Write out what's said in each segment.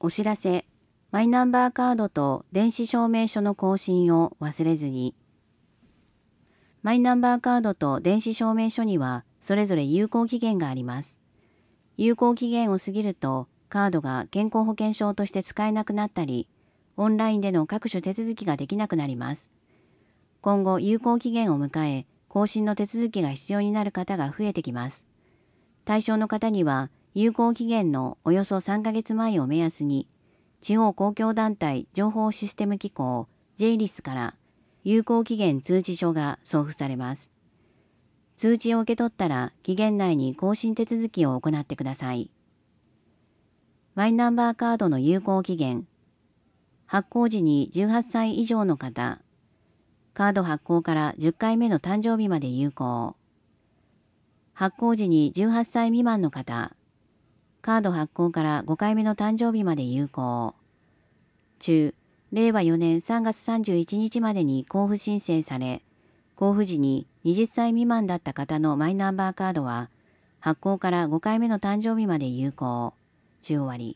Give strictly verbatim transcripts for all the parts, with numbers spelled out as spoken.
お知らせ、マイナンバーカードと電子証明書の更新を忘れずに。マイナンバーカードと電子証明書にはそれぞれ有効期限があります。有効期限を過ぎるとカードが健康保険証として使えなくなったり、オンラインでの各種手続きができなくなります。今後有効期限を迎え、更新の手続きが必要になる方が増えてきます。対象の方には有効期限のおよそさんかげつまえを目安に、地方公共団体情報システム機構 ジェイリス から有効期限通知書が送付されます。通知を受け取ったら期限内に更新手続きを行ってください。マイナンバーカードの有効期限。発行時にじゅうはっさい以上の方。カード発行からじゅっかいめの誕生日まで有効。発行時にじゅうはっさい未満の方。カード発行からごかいめの誕生日まで有効。中、れいわよねんさんがつさんじゅういちにちまでに交付申請され、交付時にはたち未満だった方のマイナンバーカードは、発行からごかいめの誕生日まで有効。中終わり。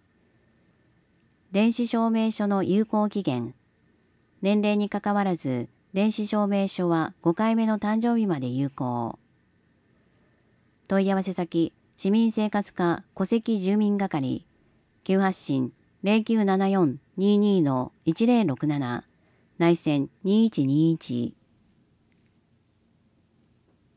電子証明書の有効期限。年齢にかかわらず、電子証明書はごかいめの誕生日まで有効。問い合わせ先、市民生活課戸籍住民係、急発進 ゼロきゅうななよんにーにーのいちゼロろくなな、内線にいちにいち。